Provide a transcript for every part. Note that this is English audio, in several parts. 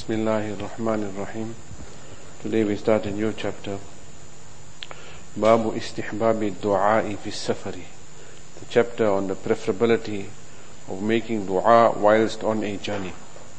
Bismillahir Rahmanir Rahim. Today we start a new chapter. Babu istihbabi du'a'i fi safari. The chapter on the preferability of making dua whilst on a journey.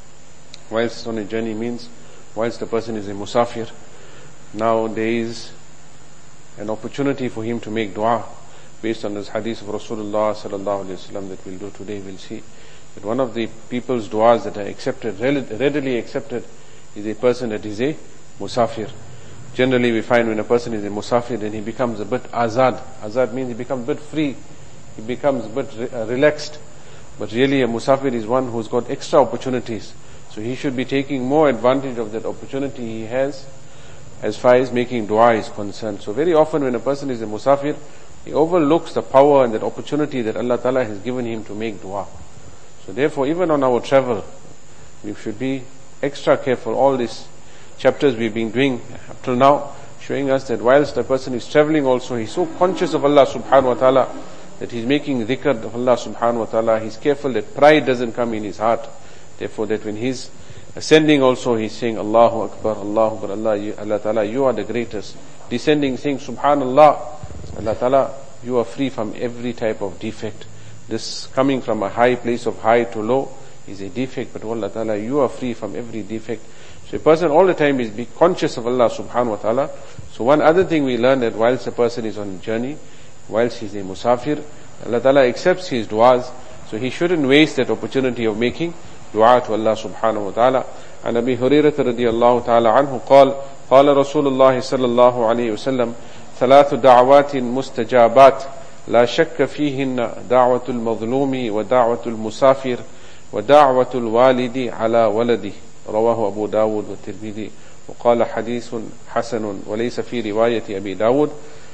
Whilst on a journey means whilst the person is a musafir. Now there is an opportunity for him to make dua based on this hadith of Rasulullah sallallahu alaihi wasallam that we'll do today. We'll see that one of the people's du'as that are accepted, readily accepted, is a person that is a musafir. Generally we find when a person is a musafir, then he becomes a bit azad. Azad means he becomes a bit free, he becomes a bit relaxed. But really a musafir is one who's got extra opportunities. So he should be taking more advantage of that opportunity he has as far as making dua is concerned. So very often when a person is a musafir, he overlooks the power and that opportunity that Allah Ta'ala has given him to make dua. So therefore, even on our travel, we should be extra careful. All these chapters we've been doing up till now, showing us that whilst a person is traveling also, he's so conscious of Allah subhanahu wa ta'ala, that he's making dhikr of Allah subhanahu wa ta'ala. He's careful that pride doesn't come in his heart. Therefore, that when he's ascending also, he's saying, Allahu Akbar, Allahu Akbar, Allah Ta'ala, you are the greatest. Descending, saying, Subhanallah, Allah Ta'ala, you are free from every type of defect. This coming from a high place of high to low is a defect, but Allah Ta'ala, you are free from every defect. So a person all the time is be conscious of Allah subhanahu wa ta'ala. So one other thing we learn that whilst a person is on a journey, whilst he's a musafir, Allah Ta'ala accepts his du'as, so he shouldn't waste that opportunity of making dua to Allah subhanahu wa ta'ala. And Abi Hurairah radiyallahu ta'ala anhu قال رسول الله صلى الله عليه وسلم ثلاث دعوات مستجابات لا شك فيهن دعوة المظلوم ودعوة المسافر ودعوة الوالد على ولده رواه أبو داود والترمذي وقال حديث حسن وليس في رواية أبي داود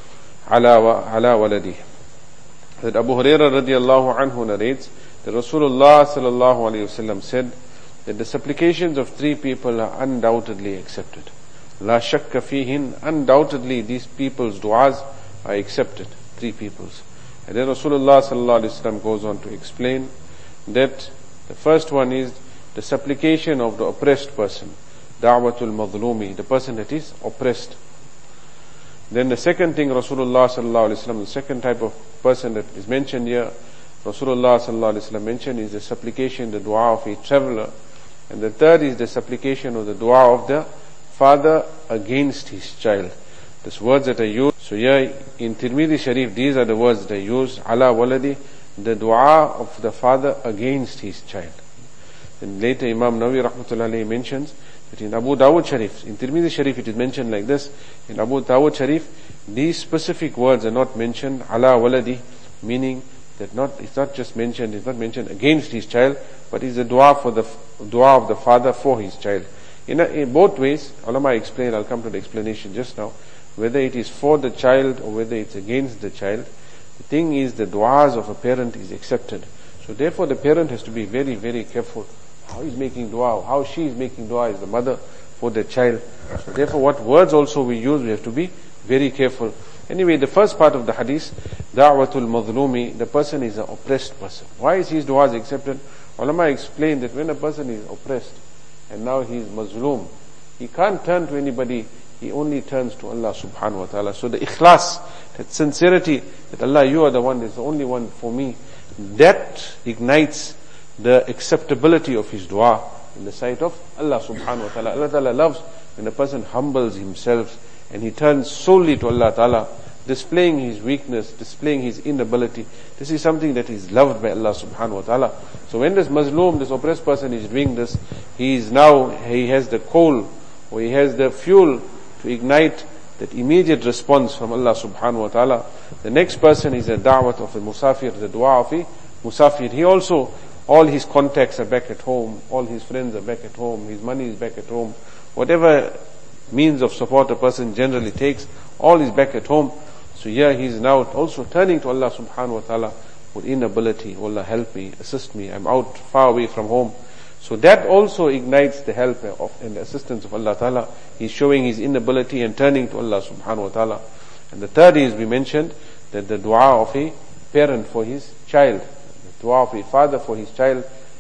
على ولده. That Abu Hurairah radiallahu anhu narrates that Rasulullah sallallahu alayhi wasallam said that the supplications of three people are undoubtedly accepted. La shakka fihin, undoubtedly these people's du'as are accepted. Three people's. And then Rasulullah sallallahu alaihi wasallam goes on to explain that the first one is the supplication of the oppressed person, da'watul madhlumi, the person that is oppressed. Then the second thing Rasulullah sallallahu alaihi wasallam, the second type of person that is mentioned here, Rasulullah sallallahu alaihi wasallam mentioned is the supplication, the dua of a traveler. And the third is the supplication or the dua of the father against his child. These words that are used. So here in Tirmidhi Sharif, these are the words that are used. Ala waladi, the dua of the father against his child. And later Imam Nawawi rahmatullahi alayhi mentions that in Abu Dawud Sharif, in Tirmidhi Sharif it is mentioned like this. In Abu Dawud Sharif, these specific words are not mentioned. Ala waladi, meaning that it's not just mentioned, it's not mentioned against his child, but it's a dua of the father for his child. In both ways, ulama explain, I'll come to the explanation just now, whether it is for the child or whether it's against the child. The thing is the du'as of a parent is accepted. So therefore the parent has to be very, very careful how he's making dua, how she is making dua as the mother for the child. So therefore what words also we use, we have to be very careful. Anyway, the first part of the hadith, da'watul madhlumi, the person is an oppressed person. Why is his du'as accepted? Ulama explained that when a person is oppressed and now he is mazloom, he can't turn to anybody, he only turns to Allah subhanahu wa ta'ala. So the ikhlas, that sincerity, that Allah, you are the one, is the only one for me, that ignites the acceptability of his dua in the sight of Allah subhanahu wa ta'ala. Allah ta'ala loves when a person humbles himself and he turns solely to Allah ta'ala, displaying his weakness, displaying his inability. This is something that is loved by Allah subhanahu wa ta'ala. So when this mazloom, this oppressed person is doing this, he has the coal, or he has the fuel to ignite that immediate response from Allah subhanahu wa ta'ala. The next person is a da'wat of a musafir, the dua of a musafir. He also, all his contacts are back at home, all his friends are back at home, his money is back at home. Whatever means of support a person generally takes, all is back at home. So here he is now also turning to Allah subhanahu wa ta'ala with inability. Allah help me, assist me, I'm out far away from home. So that also ignites the help and the assistance of Allah ta'ala. He's showing his inability and turning to Allah subhanahu wa ta'ala. And the third is, we mentioned, that the dua of a parent for his child, the dua of a father for his child,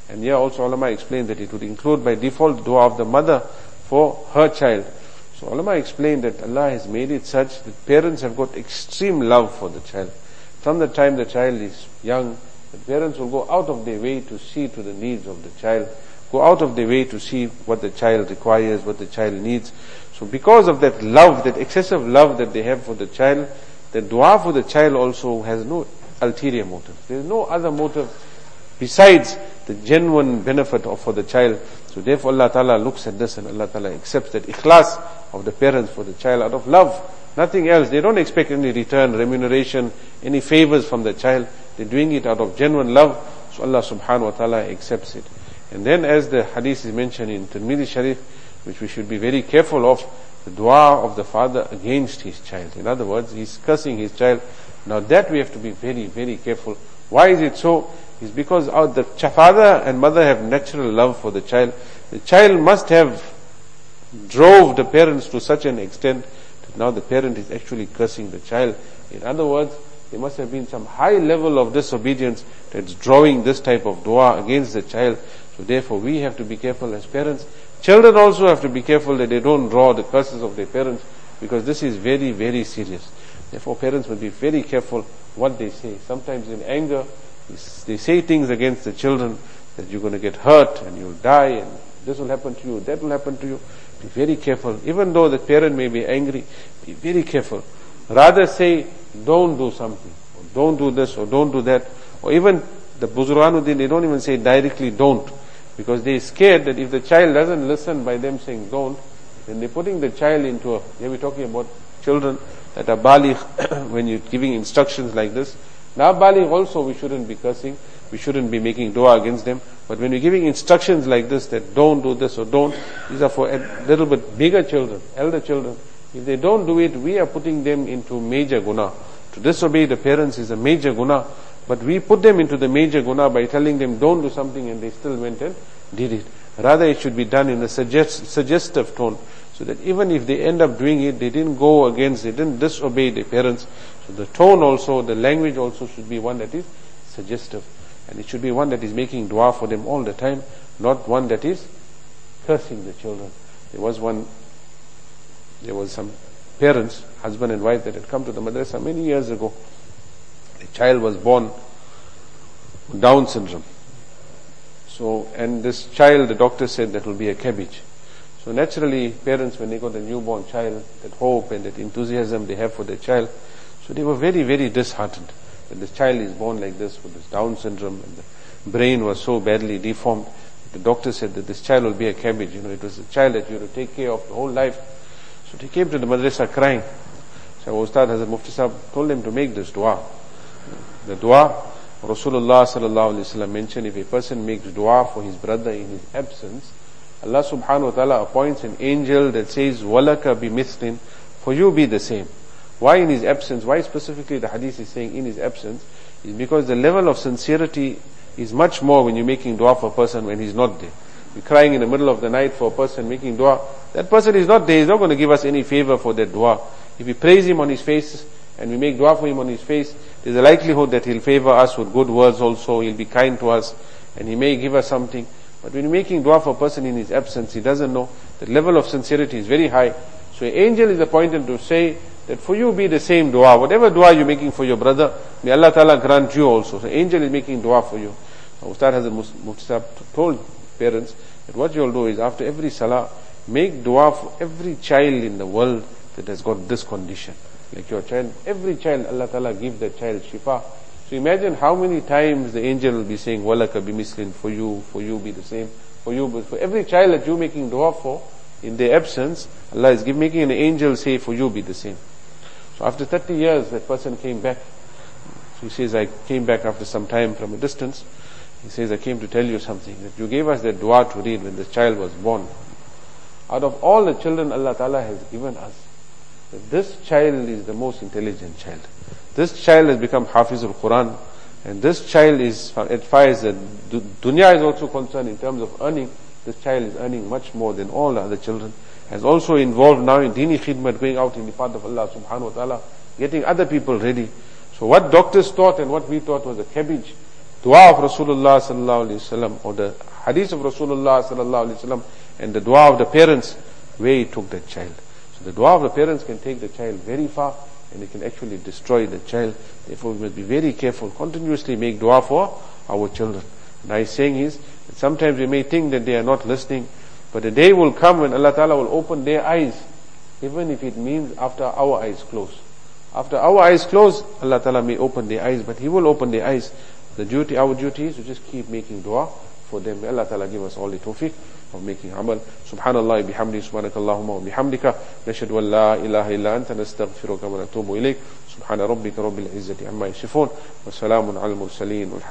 And here also ulama explained that it would include by default dua of the mother for her child. So ulama explained that Allah has made it such that parents have got extreme love for the child. From the time the child is young, the parents will go out of their way to see to the needs of the child, go out of their way to see what the child requires, what the child needs. So because of that love, that excessive love that they have for the child, the dua for the child also has no ulterior motive. There is no other motive besides the genuine benefit for the child. So therefore Allah Ta'ala looks at this and Allah Ta'ala accepts that ikhlas of the parents for the child out of love. Nothing else. They don't expect any return, remuneration, any favors from the child. They're doing it out of genuine love. So Allah Subhanahu wa Ta'ala accepts it. And then as the hadith is mentioned in Tirmidhi Sharif, which we should be very careful of, the dua of the father against his child. In other words, he's cursing his child. Now that we have to be very, very careful. Why is it so? It's because the father and mother have natural love for the child. The child must have drove the parents to such an extent that now the parent is actually cursing the child. In other words, there must have been some high level of disobedience that's drawing this type of dua against the child. So therefore we have to be careful as parents. Children also have to be careful that they don't draw the curses of their parents, because this is very, very serious. Therefore parents must be very careful what they say. Sometimes in anger, they say things against the children that you're going to get hurt and you'll die and this will happen to you, that will happen to you. Be very careful. Even though the parent may be angry, be very careful. Rather say, don't do something, or don't do this, or don't do that. Or even the Buzurganuddin, they don't even say directly don't, because they're scared that if the child doesn't listen by them saying don't, then they're putting the child into a, here we're talking about children that are baligh, when you're giving instructions like this. Now baligh also we shouldn't be cursing, we shouldn't be making dua against them. But when we're giving instructions like this, that don't do this or don't, these are for a little bit bigger children, elder children. If they don't do it, we are putting them into major guna. To disobey the parents is a major guna, but we put them into the major guna by telling them don't do something and they still went and did it. Rather it should be done in a suggestive tone, so that even if they end up doing it, they didn't go against, they didn't disobey their parents. So the tone also, the language also should be one that is suggestive. And it should be one that is making dua for them all the time, not one that is cursing the children. There was some parents, husband and wife, that had come to the madrasa many years ago. The child was born with Down syndrome. So, and this child, the doctor said that will be a cabbage. So naturally, parents, when they got a newborn child, that hope and that enthusiasm they have for their child, so they were very, very disheartened. When the child is born like this, with this Down syndrome, and the brain was so badly deformed, the doctor said that this child will be a cabbage. It was a child that you have to take care of the whole life. So they came to the madrasa crying. So Ustad Hazrat Mufti Sahib told them to make this dua. The dua, Rasulullah sallallahu alaihi wasallam mentioned, if a person makes dua for his brother in his absence, Allah subhanahu wa ta'ala appoints an angel that says, Walaka bi mithlin, for you be the same. Why in his absence? Why specifically the hadith is saying in his absence? Is because the level of sincerity is much more when you're making dua for a person when he's not there. You're crying in the middle of the night for a person making dua. That person is not there. He's not going to give us any favor for that dua. If we praise him on his face and we make dua for him on his face, there's a likelihood that he'll favor us with good words also. He'll be kind to us and he may give us something. But when you're making dua for a person in his absence, he doesn't know. The level of sincerity is very high. So an angel is appointed to say that for you be the same dua. Whatever dua you're making for your brother, may Allah Ta'ala grant you also. So angel is making dua for you. Ustad Hazrat Mufti Sahib told parents that what you'll do is after every salah, make dua for every child in the world that has got this condition. Like your child, every child, Allah Ta'ala give that child shifa. So imagine how many times the angel will be saying, Walaka bi mislin, for you be the same, for you, but for every child that you're making dua for, in their absence, Allah is making an angel say, for you be the same. So after 30 years, that person came back. So he says, I came back after some time from a distance. He says, I came to tell you something, that you gave us that dua to read when the child was born. Out of all the children Allah Ta'ala has given us, that this child is the most intelligent child. This child has become Hafizul Quran, and this child is, as far as the dunya is also concerned in terms of earning, this child is earning much more than all the other children. Has also involved now in dini khidmat, going out in the path of Allah subhanahu wa ta'ala, getting other people ready. So what doctors thought and what we thought was a cabbage, dua of Rasulullah sallallahu alaihi wasallam, or the hadith of Rasulullah sallallahu alaihi wasallam, and the dua of the parents, where he took the child. So the dua of the parents can take the child very far, and it can actually destroy the child. Therefore we must be very careful, continuously make dua for our children. And I saying is, that sometimes we may think that they are not listening, but the day will come when Allah Ta'ala will open their eyes, even if it means after our eyes close. After our eyes close, Allah Ta'ala may open their eyes, but He will open their eyes. Our duty is to just keep making dua for them. May Allah Ta'ala give us all the tawfiq of making amal. Subhanallah bihamdi, subhanakallahumma wa bihamdika, nashhadu an la ilaha illa anta, nastaghfiruka wa natubu ilayk. Subhana rabbika rabbil izzati amma yasifun, wa salamun al mursaleen.